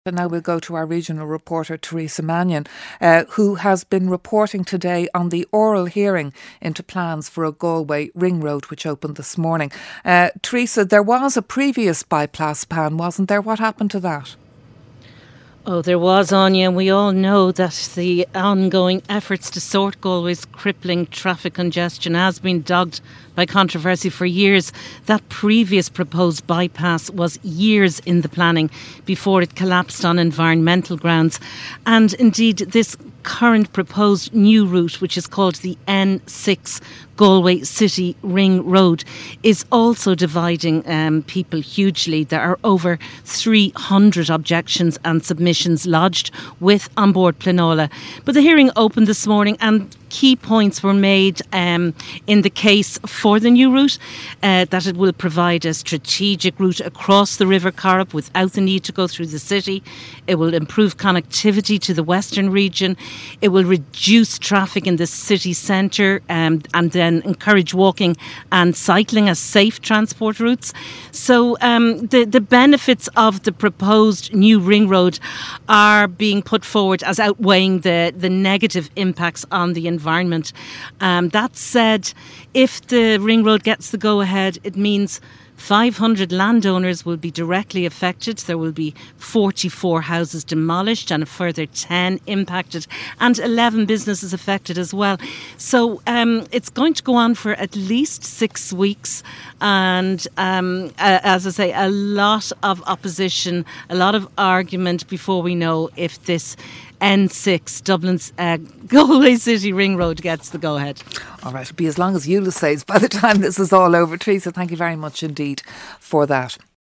And now we'll go to our regional reporter, Teresa Mannion, who has been reporting today on the oral hearing into plans for a Galway ring road, which opened this morning. Teresa, there was a previous bypass plan, wasn't there? What happened to that? Oh, there was, Anya, and we all know that the ongoing efforts to sort Galway's crippling traffic congestion has been dogged by controversy for years. That previous proposed bypass was years in the planning before it collapsed on environmental grounds. And indeed, this current proposed new route, which is called the N6 Galway City Ring Road, is also dividing people hugely. There are over 300 objections and submissions lodged with An Bord Pleanála. But the hearing opened this morning and key points were made in the case for the new route, that it will provide a strategic route across the River Corrib without the need to go through the city. It will improve connectivity to the western region. It will reduce traffic in the city centre and then encourage walking and cycling as safe transport routes. So the benefits of the proposed new ring road are being put forward as outweighing the negative impacts on the environment. That said, if the ring road gets the go-ahead, it means 500 landowners will be directly affected. There will be 44 houses demolished and a further 10 impacted, and 11 businesses affected as well. So it's going to go on for at least 6 weeks. And as I say, a lot of opposition, a lot of argument before we know if this N6, Dublin's Galway City Ring Road, gets the go-ahead. All right, it'll be as long as Eula says by the time this is all over. Teresa, thank you very much indeed for that.